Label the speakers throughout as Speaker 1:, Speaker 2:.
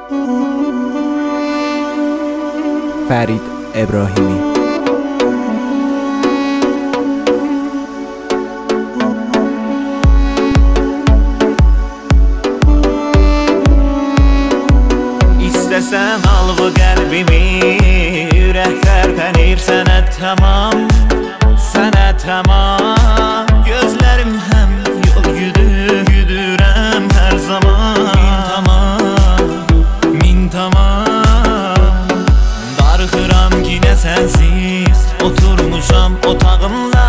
Speaker 1: فرید ابراهیمی.
Speaker 2: İstesen al bu qəlbimi, ürək tərpənir sənə tamam, sənə tamam. Gözlərim həm yol güdürəm hər zaman. Min tamam. Darıxıram yenə sənsiz, oturmuşam otağımda,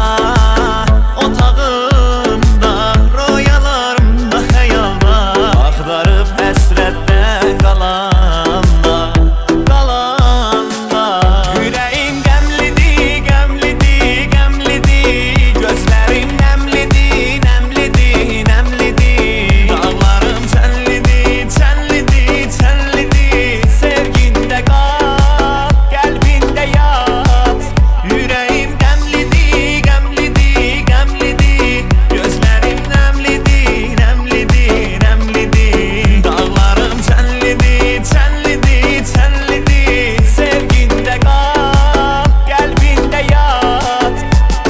Speaker 2: otağımda, royalarımda, xəyalda, axtarıb həsrətdən qalanda, qalanda. Ürəyim qəmlidir, qəmlidir, qəmlidir, gözlərim nəmlidir, nəmlidir, nəmlidir. Dağlarım çənlidir, çənlidir, çənlidir, sevgində qal, qəlbində yat. Ürəyim qəmlidir, qəmlidir, qəmlidir, gözlərim nəmlidir, nəmlidir, nəmlidir. Dağlarım çənlidir, çənlidir, çənlidir, sevgində qal, qəlbində yat.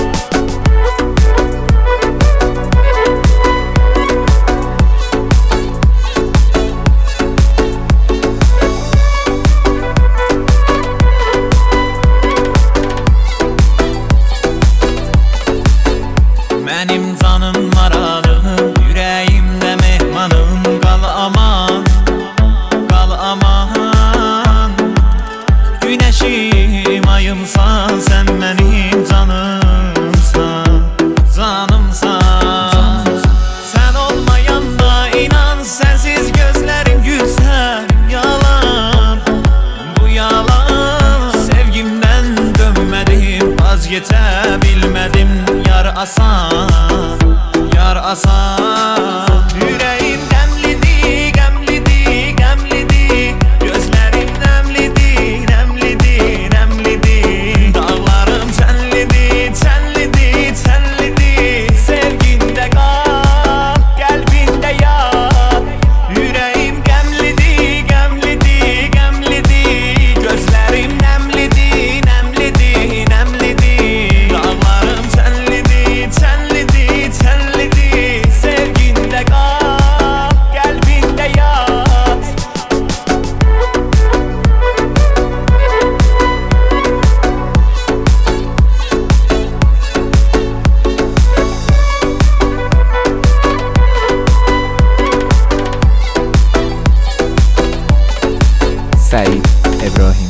Speaker 2: Mənim canım maralım, ürəyimdə mehmanım. Qal aman, qal aman. Günəşim, ayımsan, sən mənim canımsan, canımsan. Sən olmayanda inan, sənsiz gözlərim gülsən, yalan, bu yalan. Sevgimdən dönmədim, vazgeçə bilmədim. Yar asan, yar asan. Ürəyim qəmlidir, qəmlidir, qəmlidir, gözlərim nəmlidir, nəmlidir, nəmlidir. Dağlarım çənlidir, çənlidir, çənlidir, sevgində qal, qəlbində yat. Ürəyim qəmlidir, qəmlidir, qəmlidir, gözlərim nəmlidir, nəmlidir, nəmlidir. Dağlarım çənlidir, çənlidir, çənlidir, sevgində qal, qəlbində yat.
Speaker 1: سعید ابراهیمی.